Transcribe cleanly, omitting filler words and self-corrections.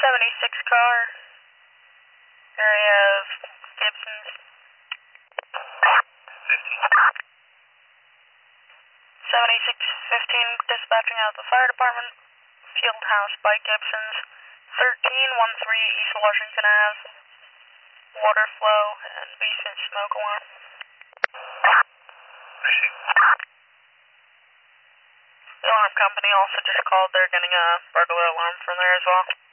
76 car, area of Gibson's. 7615 dispatching out of the fire department, field house by Gibson's, 1313 East Washington Ave, water flow and basement smoke alarm. The alarm company also just called, they're getting a burglar alarm from there as well.